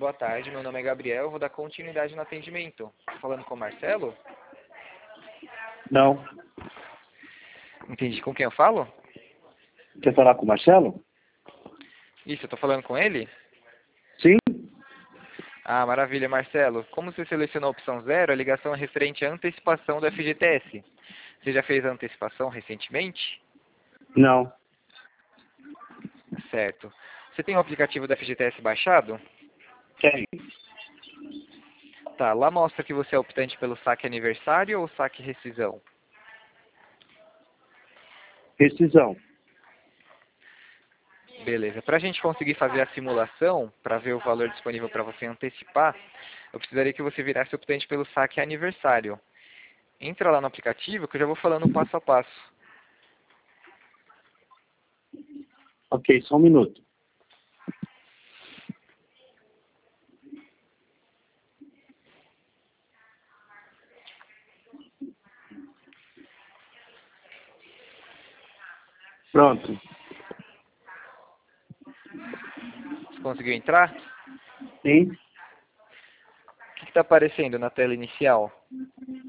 boa tarde. Meu nome é Gabriel, eu vou dar continuidade no atendimento. Tô falando com o Marcelo? Não. Entendi. Com quem eu falo? Quer falar com o Marcelo? Isso, eu tô falando com ele? Sim. Ah, maravilha, Marcelo. Como você selecionou a opção 0, a ligação é referente à antecipação do FGTS. Você já fez a antecipação recentemente? Não. Certo. Você tem o aplicativo do FGTS baixado? Tem. Tá, lá mostra que você é optante pelo saque aniversário ou saque rescisão? Rescisão. Beleza. Para a gente conseguir fazer a simulação, para ver o valor disponível para você antecipar, eu precisaria que você virasse optante pelo saque aniversário. Entra lá no aplicativo que eu já vou falando passo a passo. Ok, só um minuto. Pronto. Você conseguiu entrar? Sim. O que está aparecendo na tela inicial?